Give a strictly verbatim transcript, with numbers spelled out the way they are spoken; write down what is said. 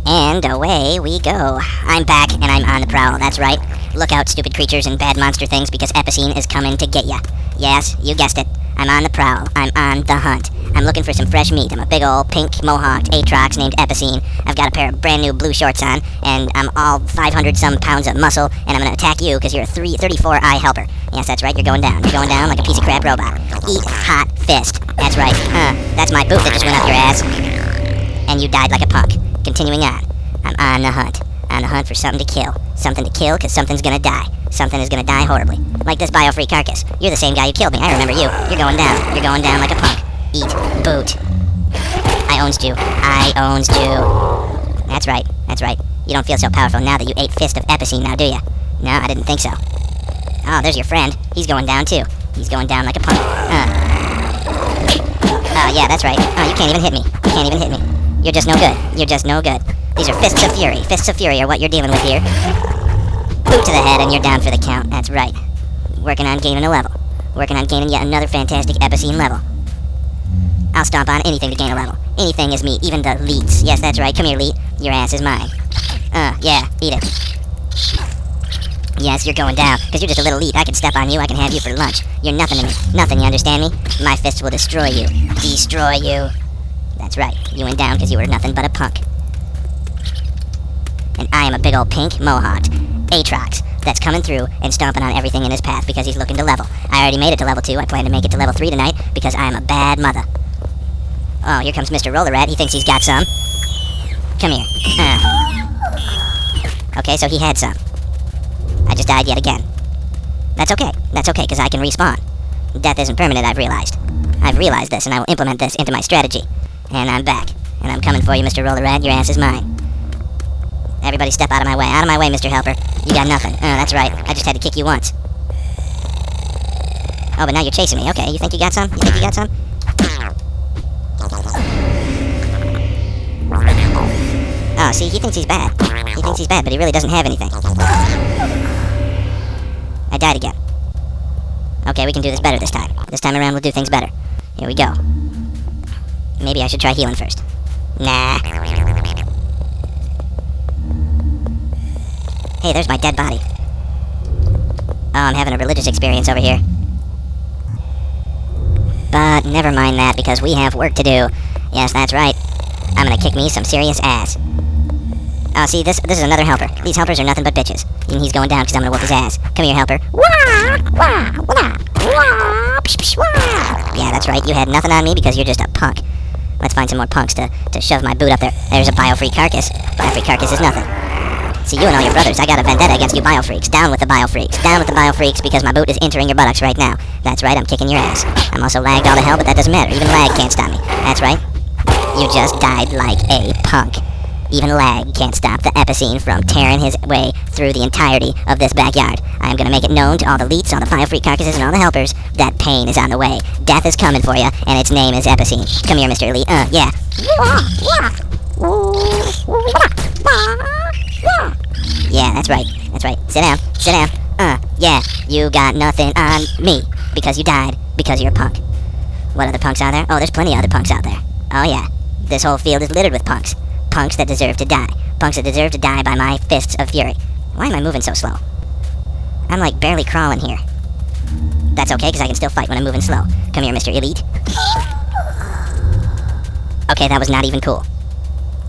And away we go. I'm back, and I'm on the prowl, that's right. Look out, stupid creatures and bad monster things, because Epicene is coming to get ya. Yes, you guessed it. I'm on the prowl. I'm on the hunt. I'm looking for some fresh meat. I'm a big old pink mohawked Aatrox named Epicene. I've got a pair of brand new blue shorts on, and I'm all five hundred some pounds of muscle, and I'm gonna attack you because you're a three, thirty-four eye helper. Yes, that's right, you're going down. You're going down like a piece of crap robot. Eat hot fist. That's right. Huh. That's my boot that just went up your ass. And you died like a punk. Continuing on. I'm on the hunt. On the hunt for something to kill. Something to kill because something's gonna die. Something is gonna die horribly. Like this bio-free carcass. You're the same guy who killed me. I remember you. You're going down. You're going down like a punk. Eat. Boot. I owns you. I owns you. That's right. That's right. You don't feel so powerful now that you ate Fist of Epicene now, do you? No, I didn't think so. Oh, there's your friend. He's going down too. He's going down like a punk. Uh. Oh, yeah, that's right. Oh, you can't even hit me. You can't even hit me. You're just no good. You're just no good. These are Fists of Fury. Fists of Fury are what you're dealing with here. Boot to the head and you're down for the count. That's right. Working on gaining a level. Working on gaining yet another fantastic Epicene level. I'll stomp on anything to gain a level. Anything is me, even the leets. Yes, that's right. Come here, leet. Your ass is mine. Uh, yeah, eat it. Yes, you're going down, because you're just a little leet. I can step on you, I can have you for lunch. You're nothing to me. Nothing, you understand me? My fists will destroy you. Destroy you. That's right. You went down because you were nothing but a punk. And I am a big old pink mohawked Aatrox that's coming through and stomping on everything in his path because he's looking to level. I already made it to level two. I plan to make it to level three tonight because I am a bad mother. Oh, here comes Mister Roller Rat. He thinks he's got some. Come here. Uh. Okay, so he had some. I just died yet again. That's okay. That's okay, because I can respawn. Death isn't permanent, I've realized. I've realized this, and I will implement this into my strategy. And I'm back. And I'm coming for you, Mister Roller Rat. Your ass is mine. Everybody step out of my way. Out of my way, Mister Helper. You got nothing. Oh, that's right. I just had to kick you once. Oh, but now you're chasing me. Okay, you think you got some? You think you got some? Oh, see, he thinks he's bad. He thinks he's bad, but he really doesn't have anything. I died again. Okay, we can do this better this time. This time around, we'll do things better. Here we go. Maybe I should try healing first. Nah. Hey, there's my dead body. Oh, I'm having a religious experience over here. But never mind that, because we have work to do. Yes, that's right. I'm gonna kick me some serious ass. Oh, see, this this is another helper. These helpers are nothing but bitches. And he's going down because I'm gonna whoop his ass. Come here, helper. Wah! Wah! Wah! Wah! Psh, psh, wah! Yeah, that's right. You had nothing on me because you're just a punk. Let's find some more punks to, to shove my boot up there. There's a bio-free carcass. Bio-free carcass is nothing. See, you and all your brothers, I got a vendetta against you bio-freaks. Down with the bio-freaks. Down with the bio-freaks because my boot is entering your buttocks right now. That's right, I'm kicking your ass. I'm also lagged all to hell, but that doesn't matter. Even lag can't stop me. That's right. You just died like a punk. Even lag can't stop the Epicene from tearing his way through the entirety of this backyard. I am going to make it known to all the leets, all the bio-freak carcasses, and all the helpers that pain is on the way. Death is coming for you, and its name is Epicene. Come here, Mister Elite. Uh, yeah. Yeah, that's right. That's right. Sit down. Sit down. Uh, yeah. You got nothing on me because you died because you're a punk. What other punks are there? Oh, there's plenty of other punks out there. Oh, yeah. This whole field is littered with punks. Punks that deserve to die. Punks that deserve to die by my fists of fury. Why am I moving so slow? I'm like barely crawling here. That's okay, because I can still fight when I'm moving slow. Come here, Mister Elite. Okay, that was not even cool.